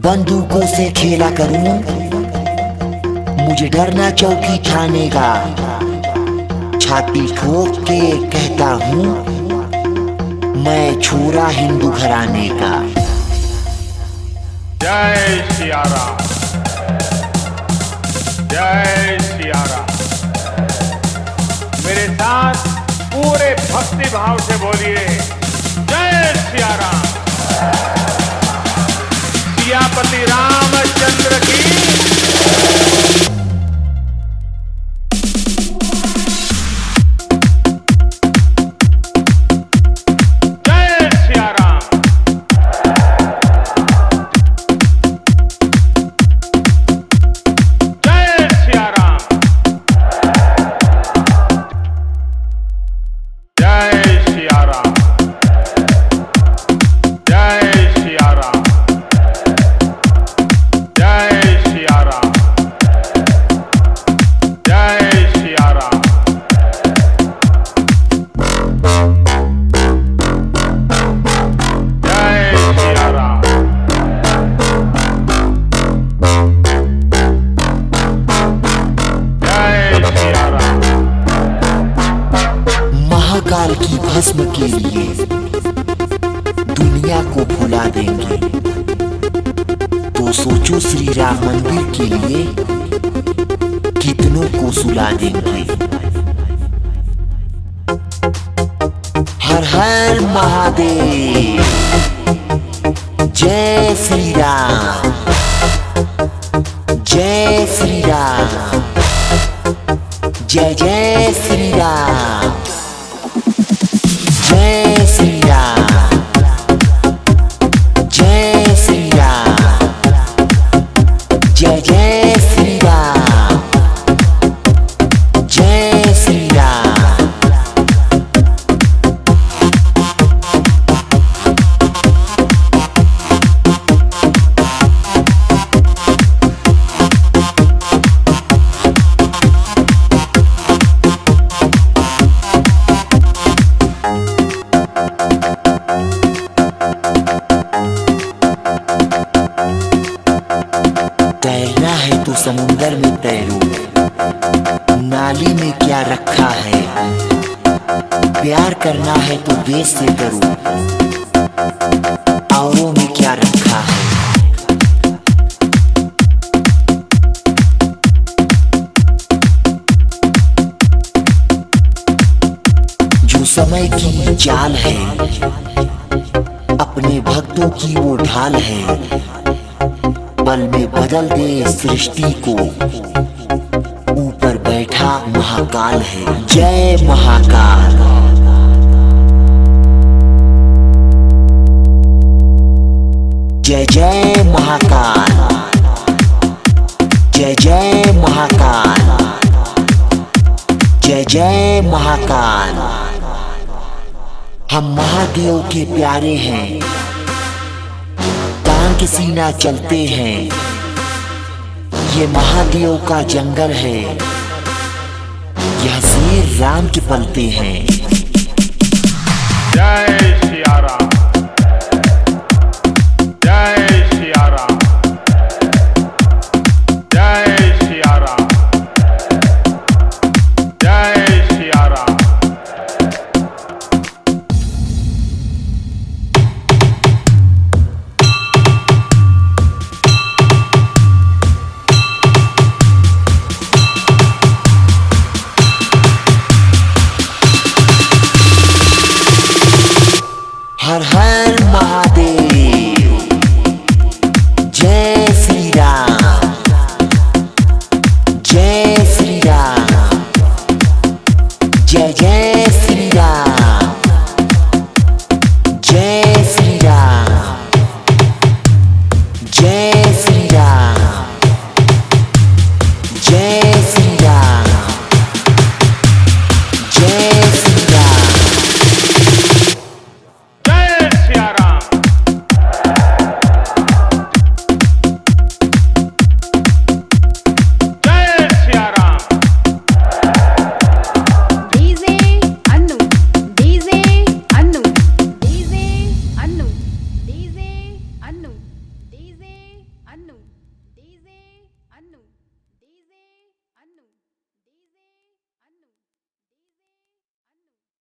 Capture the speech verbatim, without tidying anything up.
बंदूकों से खेला करूं, मुझे डरना चौकी थाने का। छाती ठोक के कहता हूं, मैं छोरा हिंदू घराने का। जय सिया राम, जय सिया राम। मेरे साथ पूरे भक्ति भाव से बोलिए, जय सिया राम। सियापति रामचंद्र की। महाकाल की भस्म के लिए दुनिया को भुला देंगे, तो सोचो श्री राम मंदिर के लिए कितनों को सुला देंगे। हर हर महादेव, जय श्री राम, जय श्री राम, जय जय श्री राम, जय श्री राम, जय श्री राम, जय जय श्री राम, जय श्री राम। तैरना है तो समुंदर में तैरो, नाली में क्या रखा है। प्यार करना है तो देश से करो, औरों में क्या रखा है। जो समय की चाल है, अपने भक्तों की वो ढाल है। पल में बदल दे सृष्टि को, ऊपर बैठा महाकाल है। जय महाकाल, जय जय महाकाल, जय जय महाकाल, जय जय महाकाल। हम महादेव के प्यारे हैं, तान के सीना चलते हैं। ये महादेव का जंगल है, यह श्री राम के पलते हैं। जय